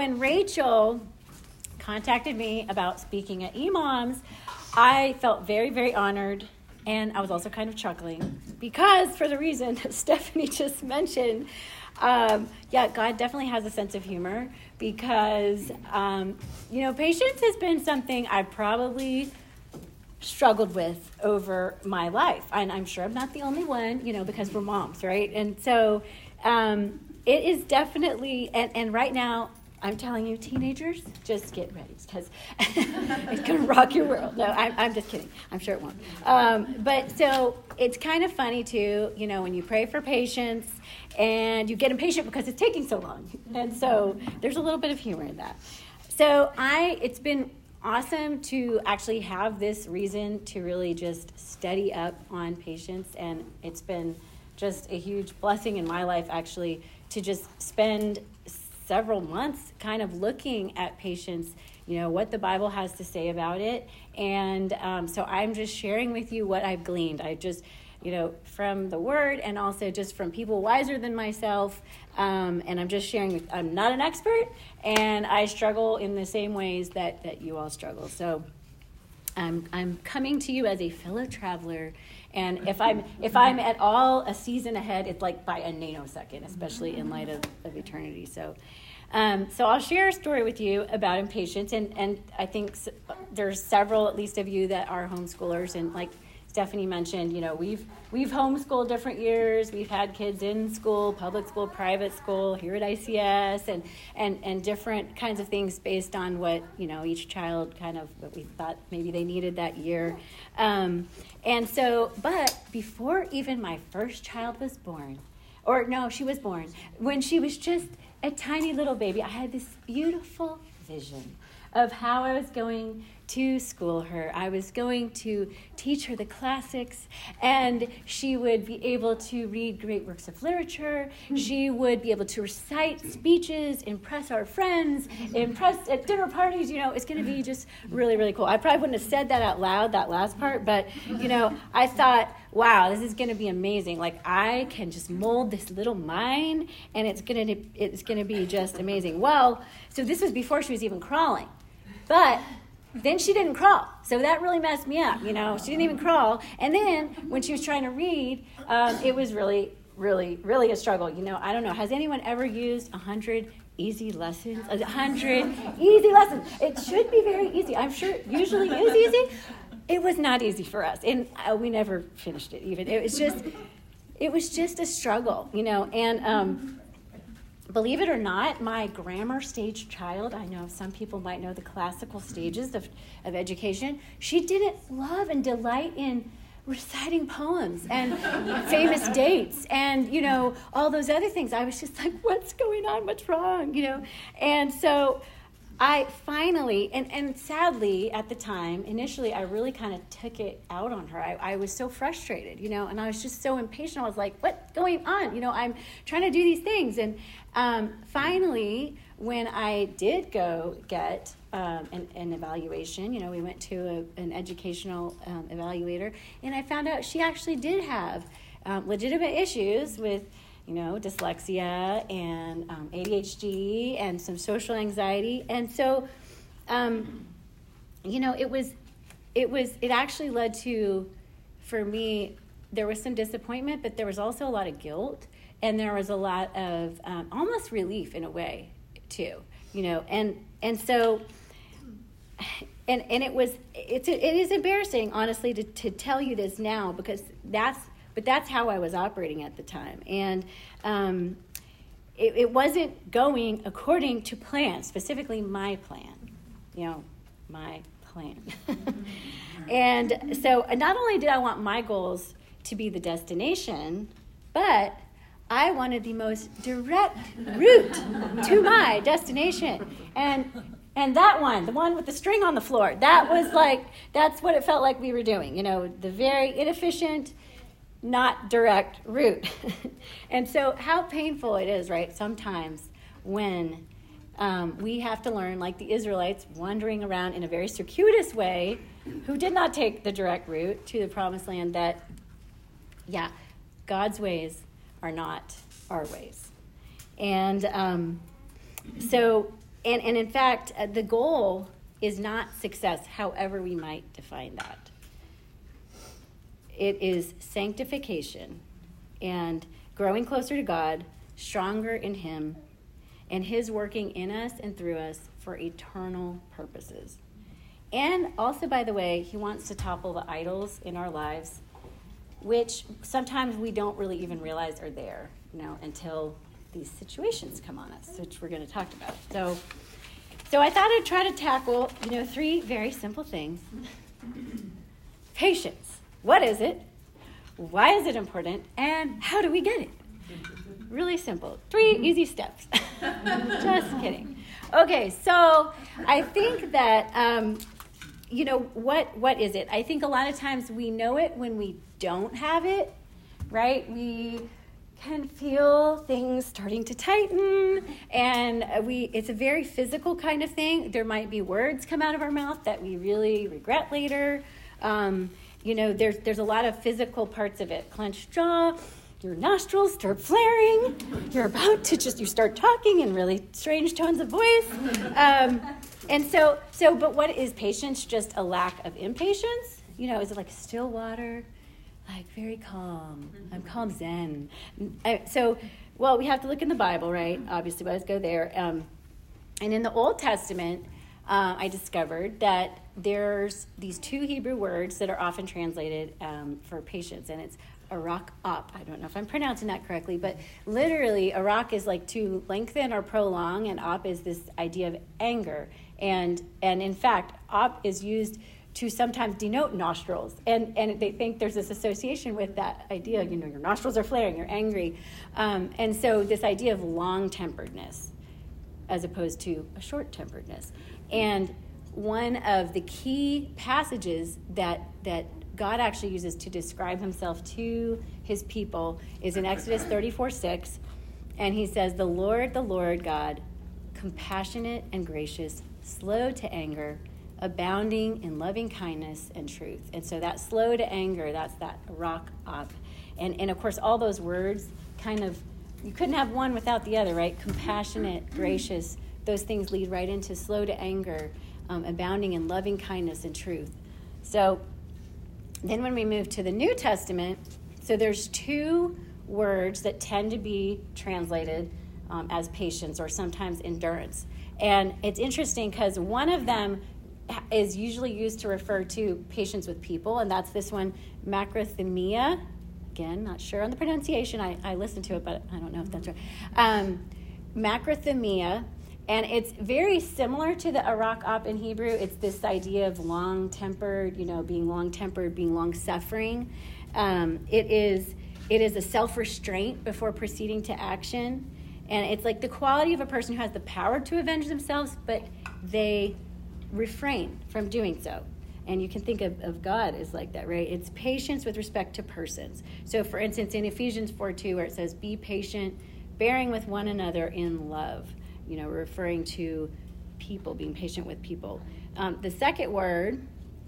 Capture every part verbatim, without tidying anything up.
when Rachel contacted me about speaking at E Moms, I felt very, very honored, and I was also kind of chuckling because for the reason Stephanie just mentioned, um, yeah, God definitely has a sense of humor because, um, you know, patience has been something I've probably struggled with over my life. And I'm sure I'm not the only one, you know, because we're moms, right? And so um, it is definitely, and, and right now, I'm telling you, teenagers, just get ready because it's going to rock your world. No, I'm, I'm just kidding. I'm sure it won't. Um, but so it's kind of funny, too, you know, when you pray for patience and you get impatient because it's taking so long. And so there's a little bit of humor in that. So I, it's been awesome to actually have this reason to really just study up on patience. And it's been just a huge blessing in my life, actually, to just spend several months kind of looking at patience, you know, what the Bible has to say about it. And um, so I'm just sharing with you what I've gleaned. I just, you know, from the Word and also just from people wiser than myself. Um, and I'm just sharing with, I'm not an expert, and I struggle in the same ways that, that you all struggle. So I'm, I'm coming to you as a fellow traveler. And if I'm if I'm at all a season ahead, it's like by a nanosecond, especially in light of, of eternity. So, um, so I'll share a story with you about impatience, and and I think there's several, at least, of you that are homeschoolers, and like Stephanie mentioned, you know, we've we've homeschooled different years. We've had kids in school, public school, private school, here at I C S, and and and different kinds of things based on what, you know, each child kind of what we thought maybe they needed that year. Um, and so, but before even my first child was born, or no, she was born, when she was just a tiny little baby, I had this beautiful vision of how I was going to school her. I was going to teach her the classics, and she would be able to read great works of literature. She would be able to recite speeches, impress our friends, impress at dinner parties. You know, it's going to be just really, really cool. I probably wouldn't have said that out loud, that last part, but, you know, I thought, wow, this is going to be amazing. Like, I can just mold this little mind, and it's going to it's going to be just amazing. Well, so this was before she was even crawling. But then she didn't crawl. So that really messed me up, you know. She didn't even crawl. And then when she was trying to read, um, it was really, really, really a struggle. You know, I don't know. Has anyone ever used one hundred easy lessons? one hundred easy lessons. It should be very easy. I'm sure it usually is easy. It was not easy for us. And uh, we never finished it even. It was just, it was just a struggle, you know. And um believe it or not, my grammar stage child, I know some people might know the classical stages of, of education, she didn't love and delight in reciting poems and famous dates and, you know, all those other things. I was just like, what's going on? What's wrong? You know? And so I finally, and, and sadly at the time, initially I really kind of took it out on her. I, I was so frustrated, you know, and I was just so impatient. I was like, what's going on? You know, I'm trying to do these things. And um, finally, when I did go get um, an, an evaluation, you know, we went to a, an educational um, evaluator, and I found out she actually did have um, legitimate issues with, you know, dyslexia and um, A D H D and some social anxiety. And so, um, you know, it was, it was, it actually led to, for me, there was some disappointment, but there was also a lot of guilt, and there was a lot of um, almost relief in a way, too, you know. And and so, and and it was, it's it is embarrassing, honestly, to, to tell you this now, because that's, but that's how I was operating at the time. And um, it, it wasn't going according to plan, specifically my plan, you know, my plan. And so not only did I want my goals to be the destination, but I wanted the most direct route to my destination. And and that one, the one with the string on the floor, that was like, that's what it felt like we were doing, you know, the very inefficient, not direct route. And so how painful it is, right, sometimes when um, we have to learn, like the Israelites, wandering around in a very circuitous way, who did not take the direct route to the promised land, that, yeah, God's ways are not our ways. And um, so and, and in fact, uh, the goal is not success, however we might define that. It is sanctification and growing closer to God, stronger in him, and his working in us and through us for eternal purposes. And also, by the way, he wants to topple the idols in our lives, which sometimes we don't really even realize are there, you know, until these situations come on us, which we're going to talk about. So, so I thought I'd try to tackle, you know, three very simple things. Patience. What is it? Why is it important? And how do we get it? Really simple. Three easy steps. Just kidding. Okay, so I think that, um, you know, what what is it? I think a lot of times we know it when we don't have it, right? We can feel things starting to tighten, and we it's a very physical kind of thing. There might be words come out of our mouth that we really regret later. Um, you know, there's there's a lot of physical parts of it. Clenched jaw, your nostrils start flaring. You're about to just, you start talking in really strange tones of voice. Um, and so, so, but what is patience? Just a lack of impatience? You know, is it like still water? Like very calm. I'm calm zen. I, so, well, we have to look in the Bible, right? Obviously, let's go there. Um, and in the Old Testament, uh, I discovered that there's these two Hebrew words that are often translated um, for patience, and it's arak up. I don't know if I'm pronouncing that correctly, but literally arak is like to lengthen or prolong, and op is this idea of anger. And and in fact, op is used to sometimes denote nostrils. And, and they think there's this association with that idea, you know, your nostrils are flaring, you're angry. Um, and so this idea of long-temperedness as opposed to a short-temperedness. And one of the key passages that that God actually uses to describe himself to his people is in Exodus thirty-four six. And he says, the Lord, the Lord God, compassionate and gracious, slow to anger, abounding in loving kindness and truth. And so that slow to anger, that's that rock up. And, and of course, all those words kind of, you couldn't have one without the other, right? Compassionate, gracious, those things lead right into slow to anger, um, abounding in loving kindness and truth. So then when we move to the New Testament, so there's two words that tend to be translated um, as patience or sometimes endurance. And it's interesting because one of them is usually used to refer to patience with people, and that's this one, macrothemia. Again, not sure on the pronunciation. I, I listened to it, but I don't know if that's right. Um, macrothemia, and it's very similar to the arak op in Hebrew. It's this idea of long-tempered, you know, being long-tempered, being long-suffering. Um, it is it is a self-restraint before proceeding to action, and it's like the quality of a person who has the power to avenge themselves, but they refrain from doing so. And you can think of, of God as like that, right? It's patience with respect to persons. So, for instance, in Ephesians four two, where it says, be patient, bearing with one another in love, you know, referring to people, being patient with people. Um, the second word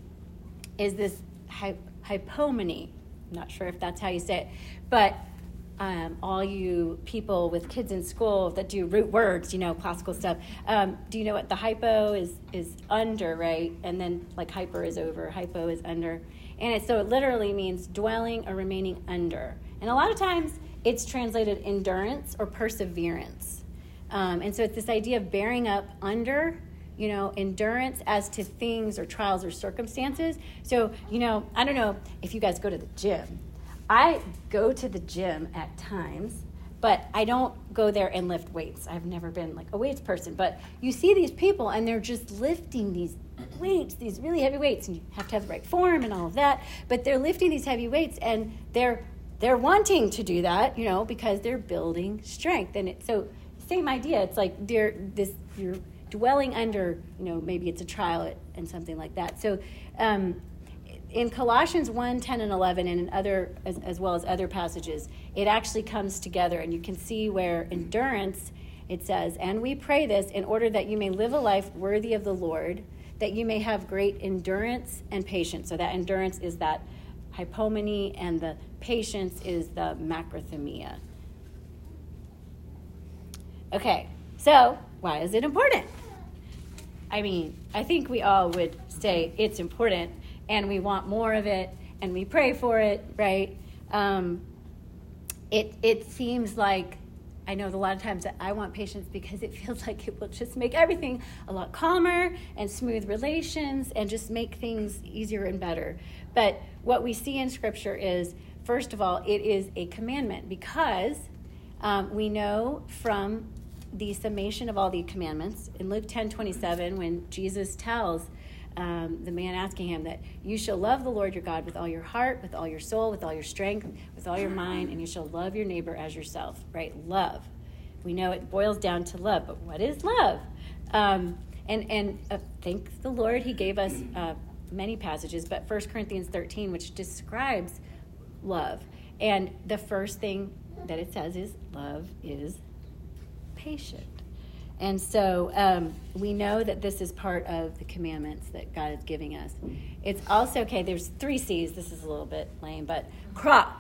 is this hy- hypomene. I'm not sure if that's how you say it, but um, all you people with kids in school that do root words, you know, classical stuff, um, do you know what the hypo is is under, right? And then like hyper is over, hypo is under. And it, so it literally means dwelling or remaining under. And a lot of times it's translated endurance or perseverance. Um, and so it's this idea of bearing up under, you know, endurance as to things or trials or circumstances. So, you know, I don't know if you guys go to the gym. I go to the gym at times, but I don't go there and lift weights. I've never been like a weights person. But you see these people and they're just lifting these weights, these really heavy weights, and you have to have the right form and all of that. But they're lifting these heavy weights and they're they're wanting to do that, you know, because they're building strength. And it, so same idea. It's like they're this you're dwelling under, you know, maybe it's a trial and something like that. So um, in Colossians one, ten, and eleven, and in other, as, as well as other passages, it actually comes together, and you can see where endurance, it says, and we pray this in order that you may live a life worthy of the Lord, that you may have great endurance and patience. So that endurance is that hypomene, and the patience is the macrothemia. Okay, so why is it important? I mean, I think we all would say it's important and we want more of it and we pray for it, right? Um, it it seems like, I know a lot of times that I want patience because it feels like it will just make everything a lot calmer and smooth relations and just make things easier and better. But what we see in Scripture is, first of all, it is a commandment because um, we know from the summation of all the commandments in Luke ten twenty-seven, when Jesus tells um, the man asking him that you shall love the Lord your God with all your heart, with all your soul, with all your strength, with all your mind, and you shall love your neighbor as yourself, right? Love. We know it boils down to love, but what is love? Um, and and uh, thank the Lord, he gave us uh, many passages, but First Corinthians thirteen, which describes love. And the first thing that it says is love is patient. And so um, we know that this is part of the commandments that God is giving us. It's also, okay, there's three C's. This is a little bit lame, but crop.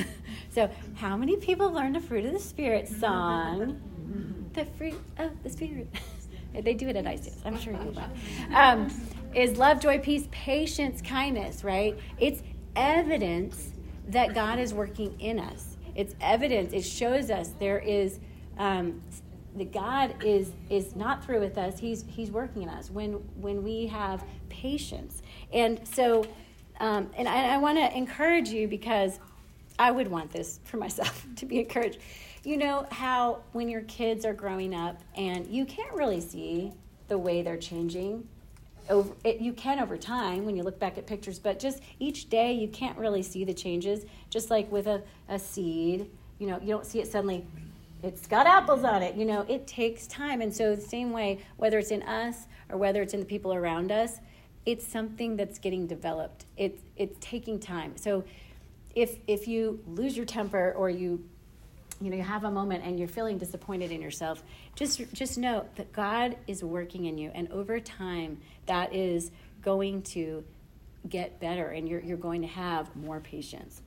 So how many people learned the fruit of the Spirit song? The fruit of the Spirit. They do it at I C S. I'm sure you will. Um, is love, joy, peace, patience, kindness, right? It's evidence that God is working in us. It's evidence. It shows us there is... Um, that God is is not through with us. He's he's working in us when when we have patience. And so, um, and I, I want to encourage you because I would want this for myself to be encouraged. You know how when your kids are growing up and you can't really see the way they're changing. Over, it, you can over time when you look back at pictures, but just each day you can't really see the changes. Just like with a, a seed, you know, you don't see it suddenly. It's got apples on it. You know, it takes time. And so the same way, whether it's in us or whether it's in the people around us, it's something that's getting developed. It's it's taking time. So if if you lose your temper or you you know you have a moment and you're feeling disappointed in yourself, just just know that God is working in you, and over time that is going to get better, and you're you're going to have more patience.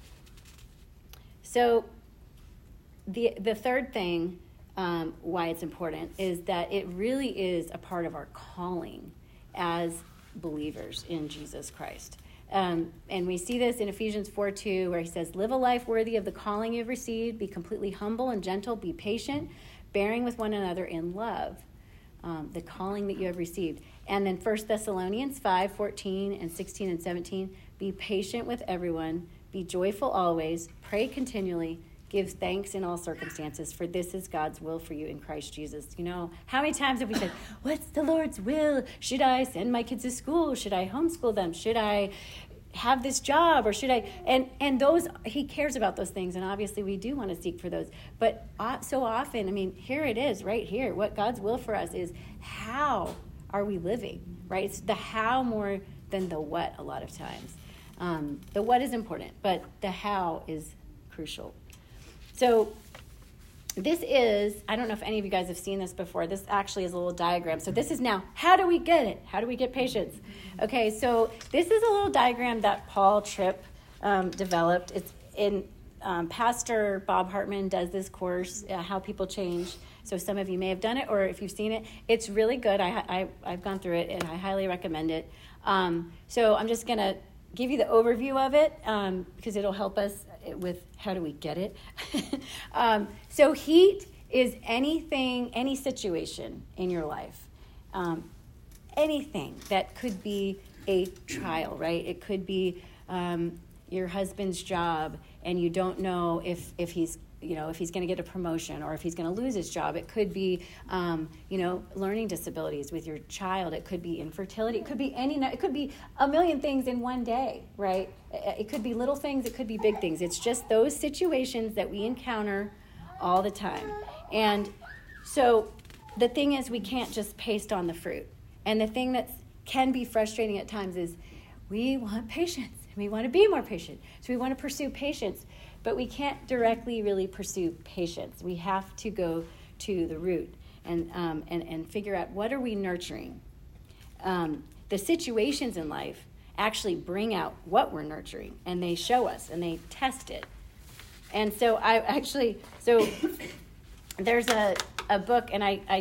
So The the third thing um, why it's important is that it really is a part of our calling as believers in Jesus Christ. Um, and we see this in Ephesians four two, where he says, live a life worthy of the calling you've received, be completely humble and gentle, be patient, bearing with one another in love, um, the calling that you have received. And then First Thessalonians five fourteen and sixteen and seventeen, be patient with everyone, be joyful always, pray continually, give thanks in all circumstances, for this is God's will for you in Christ Jesus. You know, how many times have we said, what's the Lord's will? Should I send my kids to school? Should I homeschool them? Should I have this job? Or should I? And and those, he cares about those things. And obviously we do want to seek for those. But so often, I mean, here it is right here. What God's will for us is, how are we living, right? It's the how more than the what a lot of times. Um, the what is important, but the how is crucial. So this is, I don't know if any of you guys have seen this before. This actually is a little diagram. So this is now, how do we get it? How do we get patience? Okay, so this is a little diagram that Paul Tripp um, developed. It's in, um, Pastor Bob Hartman does this course, uh, How People Change. So some of you may have done it, or if you've seen it, it's really good. I, I, I've gone through it, and I highly recommend it. Um, so I'm just going to give you the overview of it um, because it'll help us with how do we get it. um, so heat is anything, any situation in your life, um, anything that could be a trial, right? It could be um, your husband's job, and you don't know if if he's you know if he's going to get a promotion or if he's going to lose his job. It could be um, you know learning disabilities with your child. It could be infertility. It could be any. It could be a million things in one day, right? It could be little things. It could be big things. It's just those situations that we encounter all the time. And so the thing is, we can't just paste on the fruit. And the thing that can be frustrating at times is we want patience. We want to be more patient. So we want to pursue patience. But we can't directly really pursue patience. We have to go to the root and um, and, and figure out, what are we nurturing? Um, the situations in life actually bring out what we're nurturing, and they show us, and they test it. And so I actually, so there's a, a book, and I, I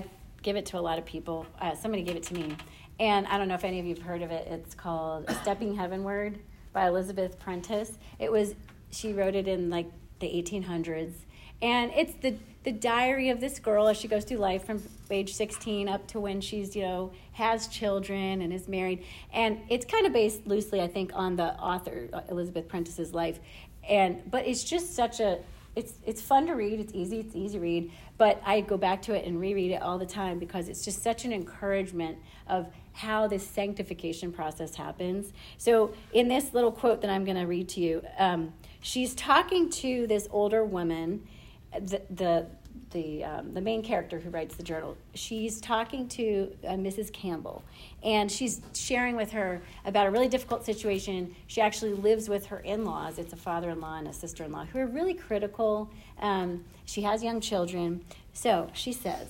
give it to a lot of people. Uh, somebody gave it to me. And I don't know if any of you have heard of it. It's called Stepping Heavenward by Elizabeth Prentice. It was, she wrote it in like the eighteen hundreds. And it's the, the diary of this girl as she goes through life from age sixteen up to when she's, you know, has children and is married. And it's kind of based loosely, I think, on the author, Elizabeth Prentice's life. And but it's just such a, it's it's fun to read. It's easy. It's easy to read. But I go back to it and reread it all the time because it's just such an encouragement of how this sanctification process happens. So in this little quote that I'm going to read to you, um, she's talking to this older woman, the the the, um, the main character who writes the journal. She's talking to uh, Missus Campbell, and she's sharing with her about a really difficult situation. She actually lives with her in-laws. It's a father-in-law and a sister-in-law who are really critical. Um, she has young children. So she says,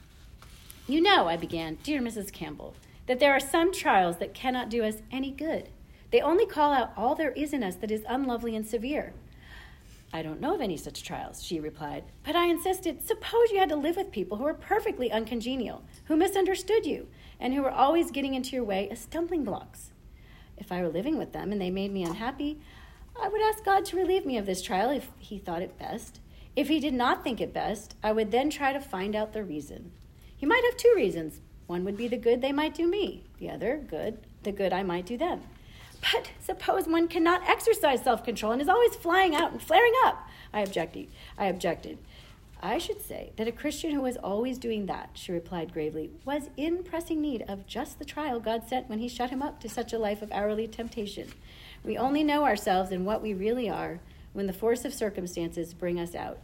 "You know," I began, "dear Missus Campbell, that there are some trials that cannot do us any good. They only call out all there is in us that is unlovely and severe." "I don't know of any such trials," she replied. "But I insisted, suppose you had to live with people who were perfectly uncongenial, who misunderstood you, and who were always getting into your way as stumbling blocks. If I were living with them and they made me unhappy, I would ask God to relieve me of this trial if he thought it best. If he did not think it best, I would then try to find out the reason. He might have two reasons. One would be the good they might do me, the other, good, the good I might do them. But suppose one cannot exercise self-control and is always flying out and flaring up." I objected. I objected. "I should say that a Christian who was always doing that," she replied gravely, "was in pressing need of just the trial God sent when he shut him up to such a life of hourly temptation. We only know ourselves and what we really are when the force of circumstances bring us out.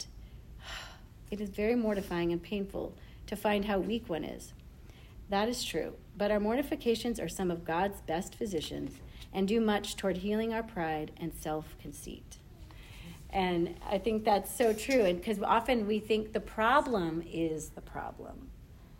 It is very mortifying and painful to find how weak one is. That is true, but our mortifications are some of God's best physicians and do much toward healing our pride and self-conceit." And I think that's so true, and because often we think the problem is the problem.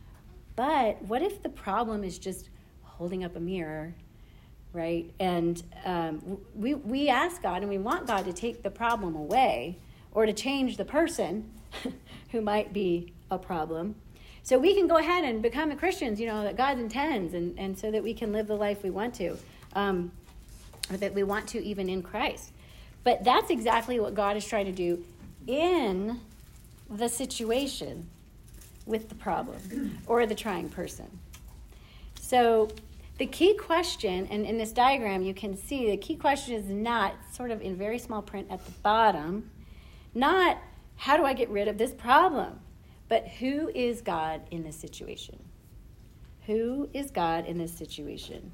But what if the problem is just holding up a mirror, right? And um, we we ask God and we want God to take the problem away or to change the person who might be a problem. So we can go ahead and become the Christians, you know, that God intends, and, and so that we can live the life we want to, um, or that we want to even in Christ. But that's exactly what God is trying to do in the situation with the problem or the trying person. So the key question, and in this diagram you can see the key question is not, sort of in very small print at the bottom, not how do I get rid of this problem? But who is God in this situation? Who is God in this situation?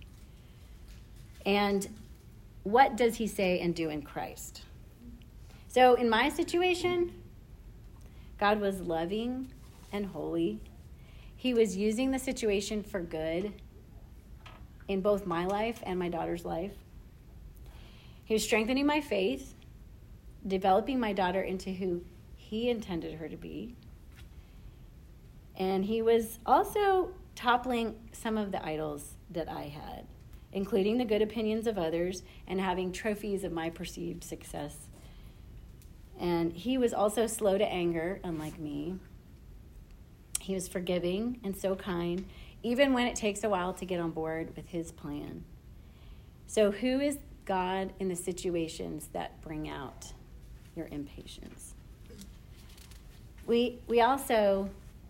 And what does he say and do in Christ? So in my situation, God was loving and holy. He was using the situation for good in both my life and my daughter's life. He was strengthening my faith, developing my daughter into who he intended her to be. And he was also toppling some of the idols that I had, including the good opinions of others and having trophies of my perceived success. And he was also slow to anger, unlike me. He was forgiving and so kind, even when it takes a while to get on board with his plan. So who is God in the situations that bring out your impatience? We we also...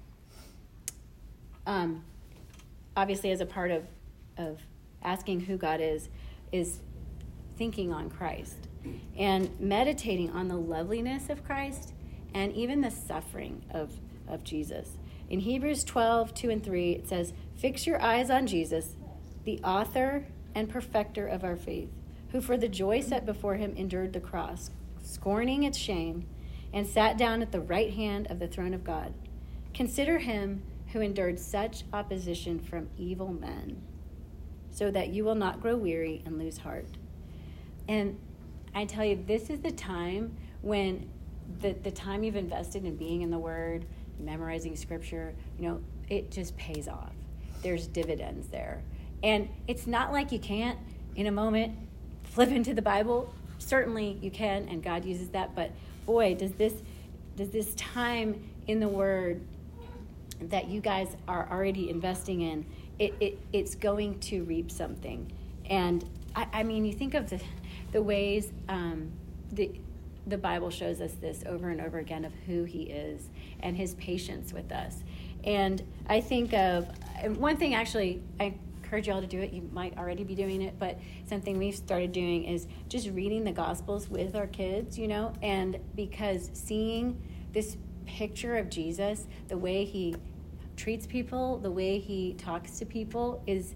Um, obviously, as a part of, of asking who God is, is thinking on Christ and meditating on the loveliness of Christ and even the suffering of, of Jesus. In Hebrews twelve, two and three, it says, "Fix your eyes on Jesus, the author and perfecter of our faith, who for the joy set before him endured the cross, scorning its shame, and sat down at the right hand of the throne of God. Consider him who endured such opposition from evil men, so that you will not grow weary and lose heart." And I tell you, this is the time when the, the time you've invested in being in the Word, memorizing Scripture, you know, it just pays off. There's dividends there. And it's not like you can't, in a moment, flip into the Bible. Certainly you can, and God uses that. But boy, does this does this time in the Word that you guys are already investing in, it, it it's going to reap something. And I, I mean, you think of the the ways um, the the Bible shows us this over and over again of who he is and his patience with us. And I think of and one thing, actually, I encourage you all to do it. You might already be doing it, but something we've started doing is just reading the Gospels with our kids, you know, and because seeing this picture of Jesus, the way he treats people, the way he talks to people is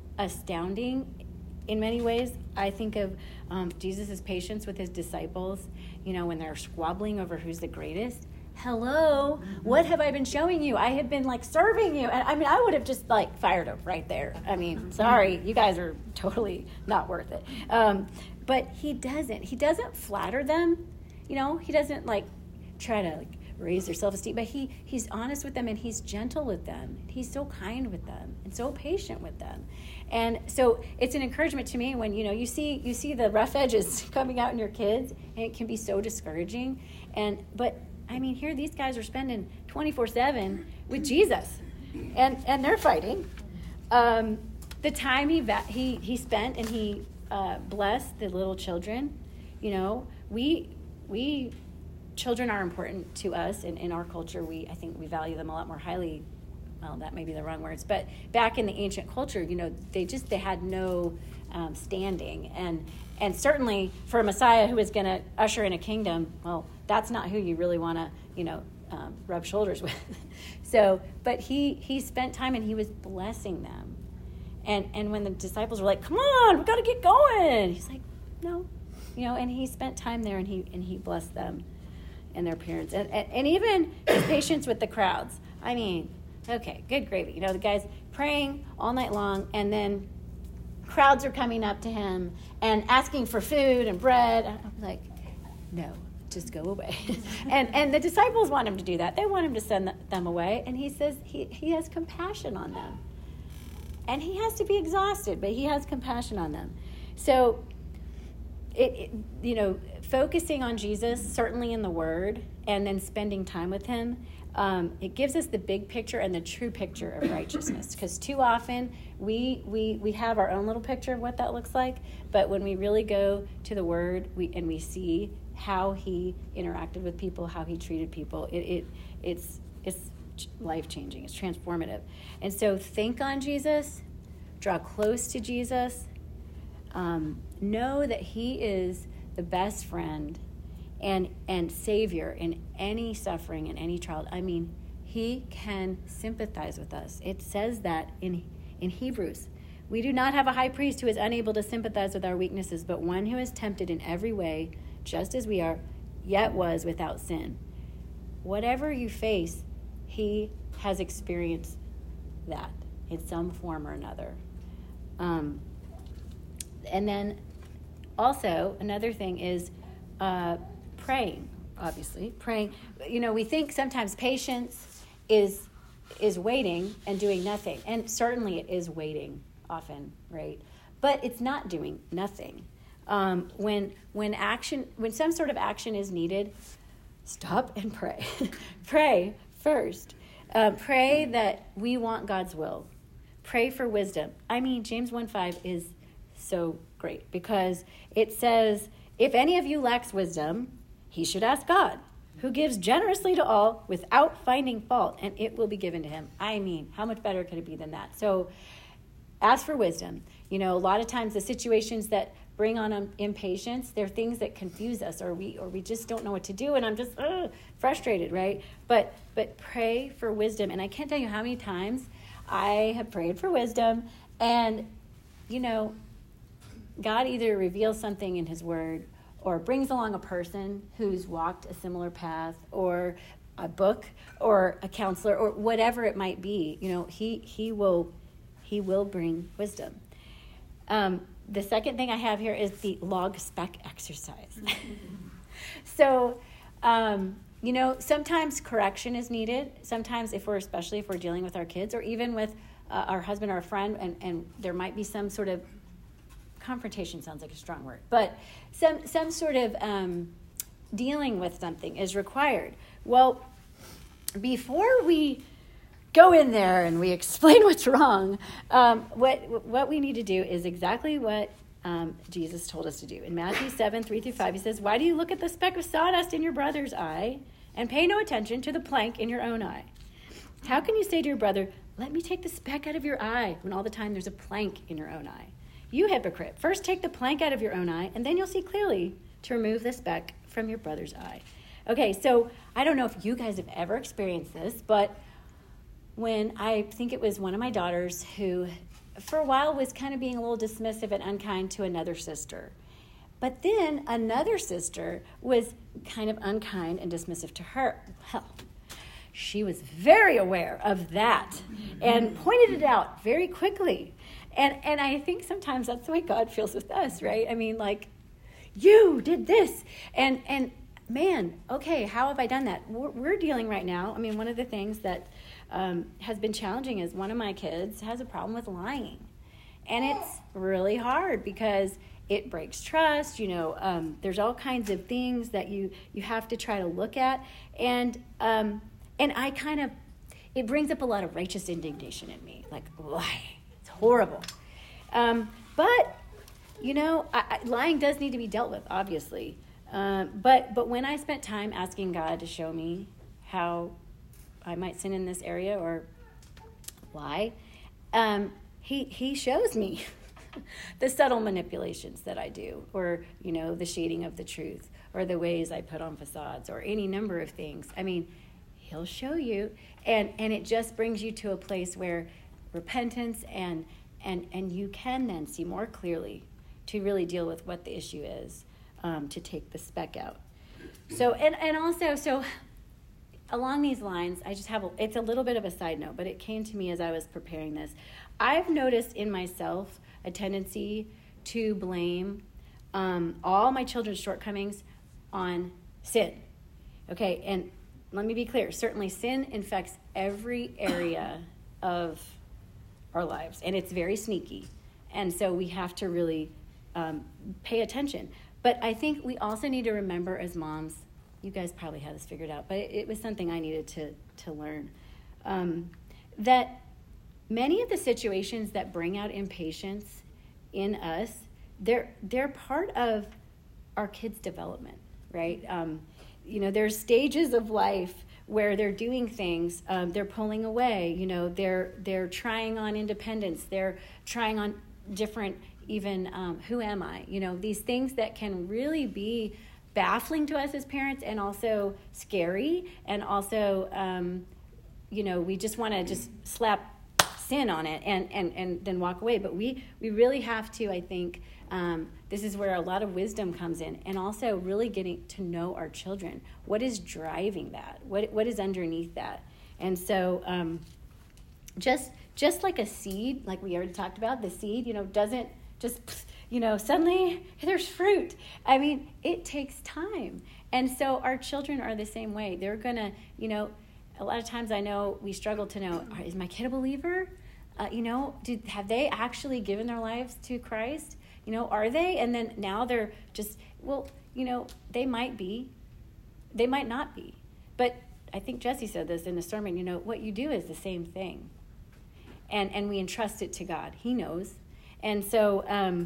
astounding in many ways. I think of um, Jesus' patience with his disciples, you know, when they're squabbling over who's the greatest. Hello, what have I been showing you? I have been like serving you. And I mean, I would have just like fired him right there. I mean, sorry, you guys are totally not worth it. Um, but he doesn't. He doesn't flatter them. You know, he doesn't like try to like raise their self-esteem, but he he's honest with them and he's gentle with them. He's so kind with them and so patient with them. And so it's an encouragement to me when, you know, you see you see the rough edges coming out in your kids, and it can be so discouraging. And but I mean, here these guys are spending twenty-four seven with Jesus, and and they're fighting. Um, the time he va- he he spent and he uh, blessed the little children. You know, we we children are important to us, and in our culture, we I think we value them a lot more highly. Well, that may be the wrong words, but back in the ancient culture, you know, they just they had no um, standing, and and certainly for a Messiah who is going to usher in a kingdom, well, that's not who you really want to, you know, um, rub shoulders with. So, but he he spent time and he was blessing them, and and when the disciples were like, "Come on, we got to get going," he's like, "No," you know, and he spent time there and he and he blessed them and their parents, and and, and even his patience with the crowds. I mean, okay, good gravy. You know, the guy's praying all night long, and then crowds are coming up to him and asking for food and bread. And I'm like, no, just go away. and and the disciples want him to do that. They want him to send them away. And he says he, he has compassion on them. And he has to be exhausted, but he has compassion on them. So, it, it you know, focusing on Jesus, certainly in the Word, and then spending time with him, Um, it gives us the big picture and the true picture of righteousness, because too often we, we we have our own little picture of what that looks like, but when we really go to the Word we and we see how he interacted with people, how he treated people, it, it it's it's life-changing, it's transformative. And so think on Jesus, draw close to Jesus, um, know that he is the best friend and and Savior in any suffering and any trial. I mean, he can sympathize with us. It says that in in Hebrews. We do not have a high priest who is unable to sympathize with our weaknesses, but one who is tempted in every way, just as we are, yet was without sin. Whatever you face, he has experienced that in some form or another. Um, and then also, another thing is uh, praying, obviously. Praying. You know, we think sometimes patience is is waiting and doing nothing. And certainly it is waiting often, right? But it's not doing nothing. Um, when when action, when some sort of action is needed, stop and pray. Pray first. Uh, pray that we want God's will. Pray for wisdom. I mean, James one five is so great because it says, if any of you lacks wisdom, he should ask God, who gives generously to all without finding fault, and it will be given to him. I mean, how much better could it be than that? So ask for wisdom. You know, a lot of times the situations that bring on um, impatience, they're things that confuse us, or we or we just don't know what to do, and I'm just uh, frustrated, right? But but pray for wisdom. And I can't tell you how many times I have prayed for wisdom, and, you know, God either reveals something in his word or brings along a person who's walked a similar path, or a book, or a counselor, or whatever it might be. You know, he he will he will bring wisdom. Um, the second thing I have here is the log spec exercise. So, um, you know, sometimes correction is needed. Sometimes if we're, especially if we're dealing with our kids, or even with uh, our husband or a friend, and, and there might be some sort of confrontation, sounds like a strong word, but some some sort of um, dealing with something is required. Well, before we go in there and we explain what's wrong. Um, what what we need to do is exactly what um, Jesus told us to do. In Matthew seven, three through five, he says, why do you look at the speck of sawdust in your brother's eye and pay no attention to the plank in your own eye? How can you say to your brother, let me take the speck out of your eye, when all the time there's a plank in your own eye? You hypocrite, first take the plank out of your own eye, and then you'll see clearly to remove the speck from your brother's eye. Okay, so I don't know if you guys have ever experienced this, but when I think it was one of my daughters who, for a while, was kind of being a little dismissive and unkind to another sister. But then another sister was kind of unkind and dismissive to her. Well, she was very aware of that and pointed it out very quickly. And and I think sometimes that's the way God feels with us, right? I mean, like, you did this. And, and man, okay, how have I done that? We're, we're dealing right now. I mean, one of the things that um, has been challenging is one of my kids has a problem with lying. And it's really hard because it breaks trust. You know, um, there's all kinds of things that you, you have to try to look at. And um, and I kind of, it brings up a lot of righteous indignation in me. Like, lying. It's horrible. Um, but, you know, I, I, lying does need to be dealt with, obviously. Um, but but when I spent time asking God to show me how I might sin in this area or lie, um, he he shows me the subtle manipulations that I do, or, you know, the shading of the truth, or the ways I put on facades, or any number of things. I mean, he'll show you, and, and it just brings you to a place where repentance and and and you can then see more clearly to really deal with what the issue is, um, to take the speck out. So, and, and also, so along these lines, I just have, a, it's a little bit of a side note, but it came to me as I was preparing this. I've noticed in myself a tendency to blame um, all my children's shortcomings on sin. Okay, and let me be clear. Certainly sin infects every area of our lives, and it's very sneaky. And so we have to really um, pay attention. But I think we also need to remember as moms, you guys probably have this figured out, but it, it was something I needed to, to learn, um, that many of the situations that bring out impatience in us, they're they're part of our kids' development, right? Um, you know, there's stages of life where they're doing things, um, they're pulling away, you know, they're they're trying on independence, they're trying on different, even um, who am I? You know, these things that can really be baffling to us as parents, and also scary, and also, um, you know, we just want to just slap sin on it and, and, and then walk away. But we, we really have to, I think, um, this is where a lot of wisdom comes in, and also really getting to know our children. What is driving that? What what is underneath that? And so um, just just like a seed, like we already talked about, the seed, you know, doesn't just, you know, suddenly there's fruit. I mean, it takes time. And so our children are the same way. They're going to, you know, a lot of times I know we struggle to know, is my kid a believer? Uh, you know, did, have they actually given their lives to Christ? You know, are they? And then now they're just, well, you know, they might be. They might not be. But I think Jesse said this in the sermon, you know, what you do is the same thing. And and we entrust it to God. He knows. And so um,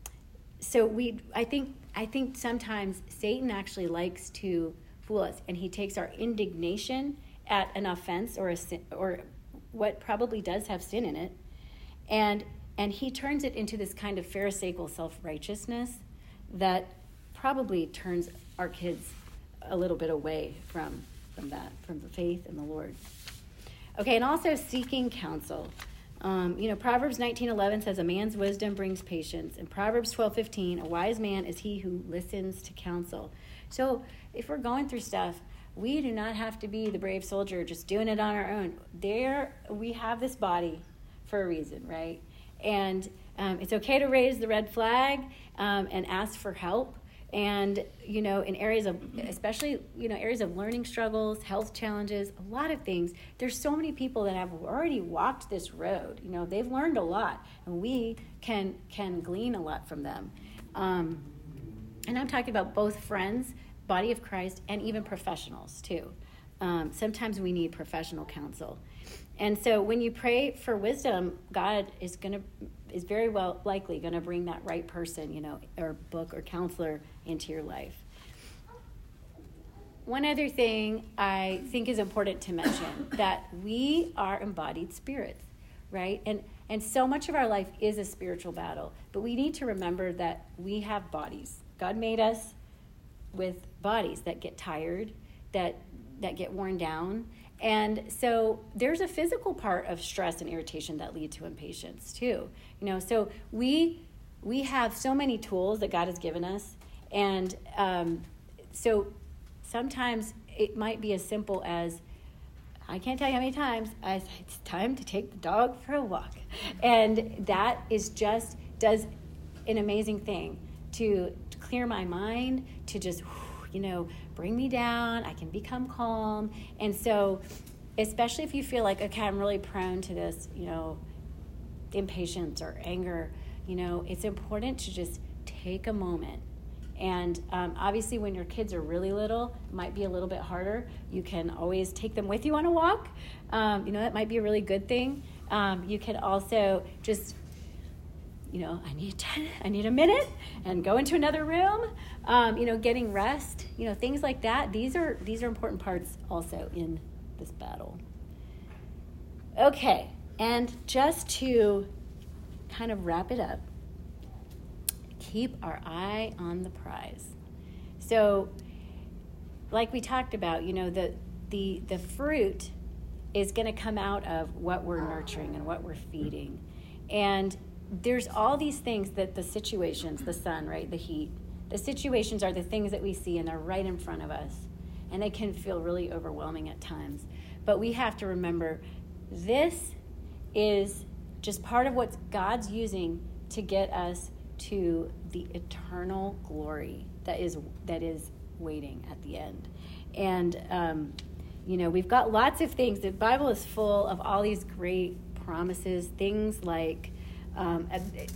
so we I think I think sometimes Satan actually likes to fool us, and he takes our indignation at an offense or a sin, or what probably does have sin in it, and and he turns it into this kind of pharisaical self-righteousness that probably turns our kids a little bit away from from that, from the faith in the Lord. Okay, and also seeking counsel. Um, you know, Proverbs nineteen eleven says, a man's wisdom brings patience. And Proverbs twelve fifteen, a wise man is he who listens to counsel. So if we're going through stuff, we do not have to be the brave soldier just doing it on our own. There, we have this body for a reason, right? And um, it's okay to raise the red flag um, and ask for help. And, you know, in areas of, especially, you know, areas of learning struggles, health challenges, a lot of things, there's so many people that have already walked this road. You know, they've learned a lot, and we can can glean a lot from them. Um, and I'm talking about both friends, body of Christ, and even professionals, too. Um, sometimes we need professional counsel. And so when you pray for wisdom, God is going to is very well likely going to bring that right person, you know, or book or counselor into your life. One other thing I think is important to mention, that we are embodied spirits, right? And and so much of our life is a spiritual battle, but we need to remember that we have bodies. God made us with bodies that get tired, that that get worn down. And so there's a physical part of stress and irritation that lead to impatience too. You know, so we we have so many tools that God has given us, and um, so sometimes it might be as simple as, I can't tell you how many times I say, it's time to take the dog for a walk, and that is just does an amazing thing to, to clear my mind, to just, you know, bring me down. I can become calm. And so, especially if you feel like, okay, I'm really prone to this, you know, impatience or anger, you know, it's important to just take a moment. And um, obviously when your kids are really little, it might be a little bit harder. You can always take them with you on a walk. Um, you know, that might be a really good thing. Um, you can also just, you know, I need ten, I need a minute, and go into another room. Um, you know, getting rest. You know, things like that. These are these are important parts also in this battle. Okay, and just to kind of wrap it up, keep our eye on the prize. So, like we talked about, you know, the the the fruit is going to come out of what we're nurturing and what we're feeding, and there's all these things that the situations, the sun, right, the heat, the situations are the things that we see, and they're right in front of us, and they can feel really overwhelming at times. But we have to remember, this is just part of what God's using to get us to the eternal glory that is that is waiting at the end. And um, you know, we've got lots of things. The Bible is full of all these great promises, things like Um,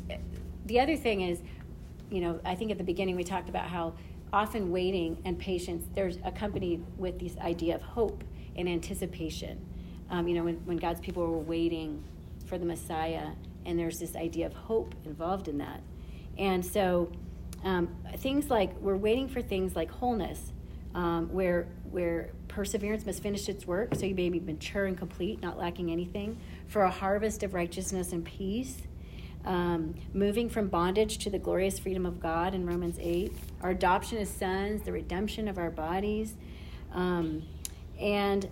the other thing is, you know, I think at the beginning we talked about how often waiting and patience, there's accompanied with this idea of hope and anticipation. Um, you know, when, when God's people were waiting for the Messiah, and there's this idea of hope involved in that. And so um, things like, we're waiting for things like wholeness, um, where where perseverance must finish its work, so you may be mature and complete, not lacking anything, for a harvest of righteousness and peace. Um, moving from bondage to the glorious freedom of God in Romans eight, our adoption as sons, the redemption of our bodies, um, and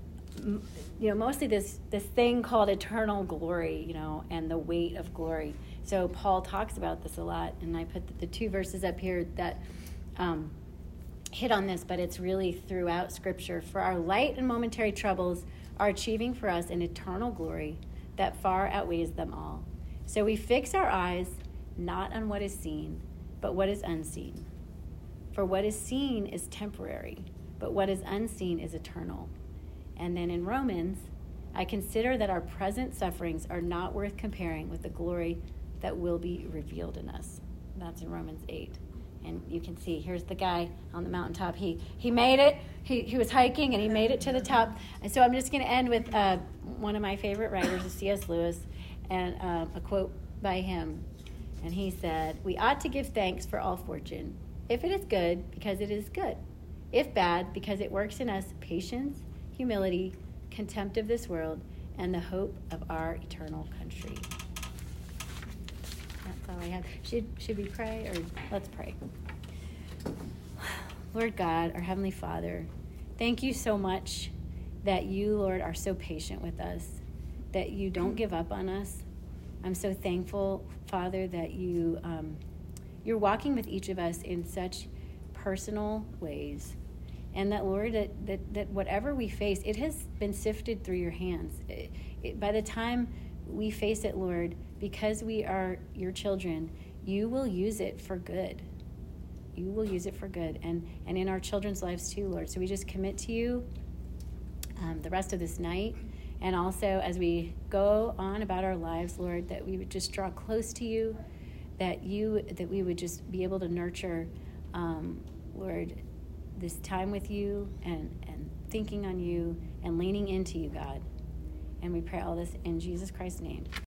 you know, mostly this this thing called eternal glory, you know, and the weight of glory. So Paul talks about this a lot, and I put the, the two verses up here that um, hit on this, but it's really throughout Scripture. For our light and momentary troubles are achieving for us an eternal glory that far outweighs them all. So we fix our eyes not on what is seen, but what is unseen. For what is seen is temporary, but what is unseen is eternal. And then in Romans, I consider that our present sufferings are not worth comparing with the glory that will be revealed in us. That's in Romans eight. And you can see, here's the guy on the mountaintop. He he made it. He he was hiking, and he made it to the top. And so I'm just going to end with uh, one of my favorite writers, C S Lewis, and uh, a quote by him. And he said, "We ought to give thanks for all fortune, if it is good, because it is good, if bad, because it works in us patience, humility, contempt of this world, and the hope of our eternal country." That's all I have. Should, should we pray? Or let's pray. Lord God, our Heavenly Father, thank you so much that you, Lord, are so patient with us, that you don't give up on us. I'm so thankful, Father, that you, um, you're walking with each of us in such personal ways. And that, Lord, that, that, that whatever we face, it has been sifted through your hands. It, it, by the time we face it, Lord, because we are your children, you will use it for good. You will use it for good. And, and in our children's lives too, Lord. So we just commit to you um, the rest of this night. And also as we go on about our lives, Lord, that we would just draw close to you, that you, that we would just be able to nurture, um, Lord, this time with you and, and thinking on you and leaning into you, God. And we pray all this in Jesus Christ's name.